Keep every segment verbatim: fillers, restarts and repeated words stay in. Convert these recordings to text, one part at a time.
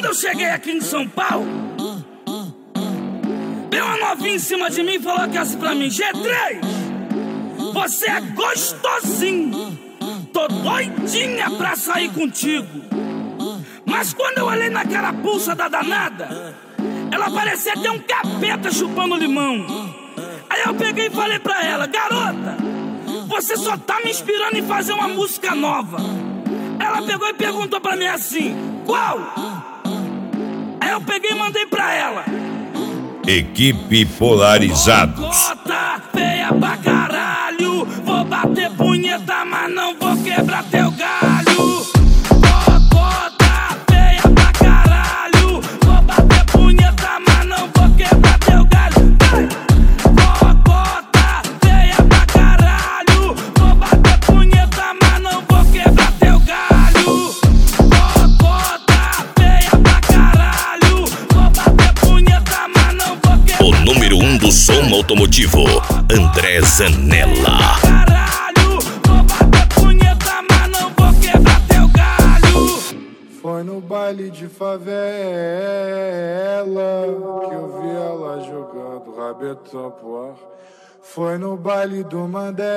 Quando eu cheguei aqui em São Paulo, veio uma novinha em cima de mim e falou que assim pra mim: G três, você é gostosinho, tô doidinha pra sair contigo. Mas quando eu olhei na carapuça da danada, ela parecia ter um capeta chupando limão. Aí eu peguei e falei pra ela: garota, você só tá me inspirando em fazer uma música nova. Ela pegou e perguntou pra mim assim: qual? Aí eu peguei e mandei pra ela: Equipe Polarizados. Cota feia pra caralho, vou bater punheta, mas não vou quebrar teu galho. Cota feia pra caralho, vou bater punheta, mas não vou quebrar teu galho. Cota feia pra caralho, vou bater punheta, mas não vou quebrar teu galho. Cota feia pra caralho, vou bater punheta, mas não vou quebrar. O número um do som automotivo, André Zanella. Caralho, vou bater punheta, mas não vou quebrar teu galho. Foi no baile de favela que eu vi ela jogando rabetão pro ar. Foi no baile do Mandela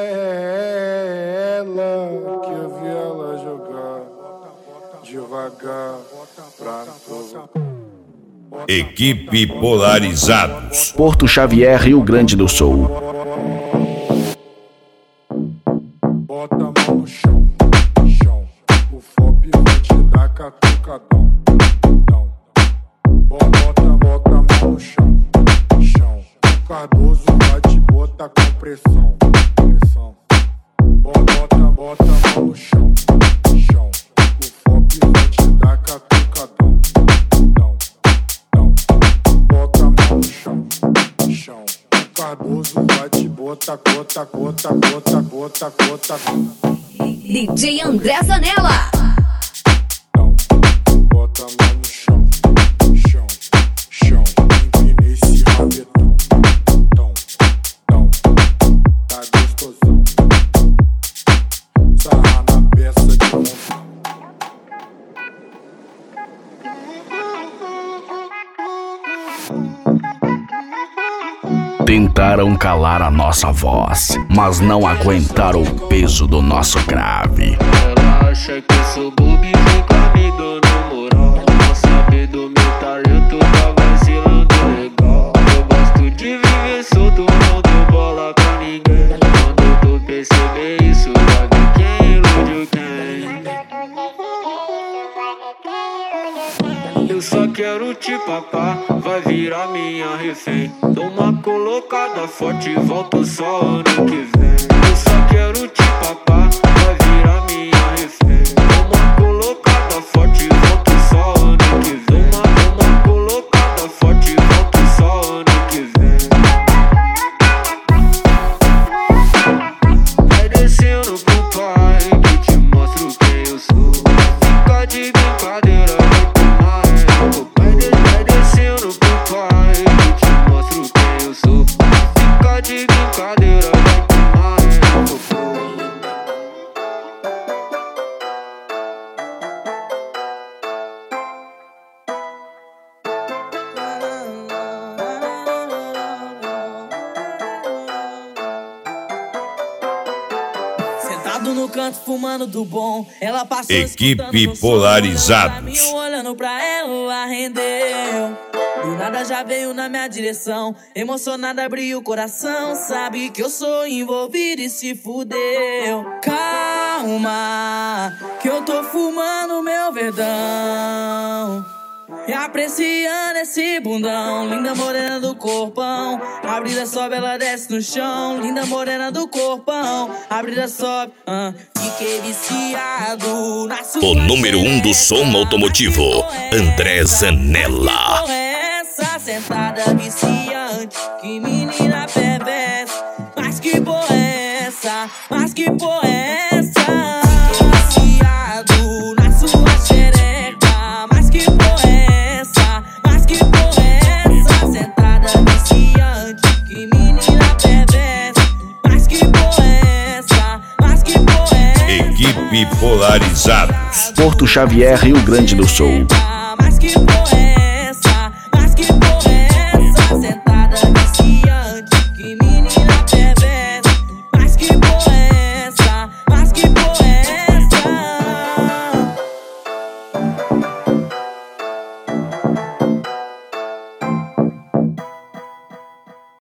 que eu vi ela jogar devagar pra provocar. Equipe Polarizados. Porto Xavier, Rio Grande do Sul. Bota a mão no chão, chão. O F O P vai te dar catucadão, dão. Bota, bota a mão no chão, chão. O Cardoso vai te botar com pressão, pressão. Bota, bota a mão no chão, chão. O F O P vai te dar catucadão, dão, dão. Bota a mão no chão, chão. O Cardoso vai te botar, gota, gota, gota, gota, gota. D J André Zanella. Não, bota a mão no chão, chão, chão. Empina esse rabetão, tão, tão. Tá gostosão. Sarra na peça de montão. Tentaram calar a nossa voz, mas não aguentaram o peso do nosso grave. Ela acha que eu sou bobo e fica me dando moral. Não sabe do meu talento, tá vacilando legal. Eu gosto de viver solto, não dou bola pra ninguém. Quando tu perceber isso, já vi quem iludiu quem. Eu só quero te papar, vai virar minha refém. Dou uma colocada forte e volto só ano que vem. Eu só quero te papar, vai virar minha refém. Dou uma colocada forte e volto só ano que vem. Dou uma, uma colocada forte e volto só ano que vem. Vai descendo pro pai que te mostro quem eu sou. Fica de brincadeira, vai tomar é. Vai descendo pro pai que te mostro quem eu sou. Fica de brincadeira, vai tomar é. Sentado no canto fumando do bom, ela passou Equipe Polarizados. olhando pra ela, rendeu. Do nada já veio na minha direção, emocionada abriu o coração. Sabe que eu sou envolvido e se fudeu. Calma, que eu tô fumando meu verdão e apreciando esse bundão. Linda morena do corpão, a brisa sobe, ela desce no chão. Linda morena do corpão, a brisa sobe, uh, fiquei viciado na sua. O número um do som automotivo, André Zanella. Essa sentada viciante, que menina perversa. Mas que porra é essa? Mas que porra é essa? Fiquei viciado na sua xereca. Mas que porra é essa? Mas que porra é essa? Sentada viciante, que menina perversa. Mas que porra é essa? Mas que porra é essa? Equipe Polarizados. Porto Xavier, Rio Grande do Sul. Mas que que porra é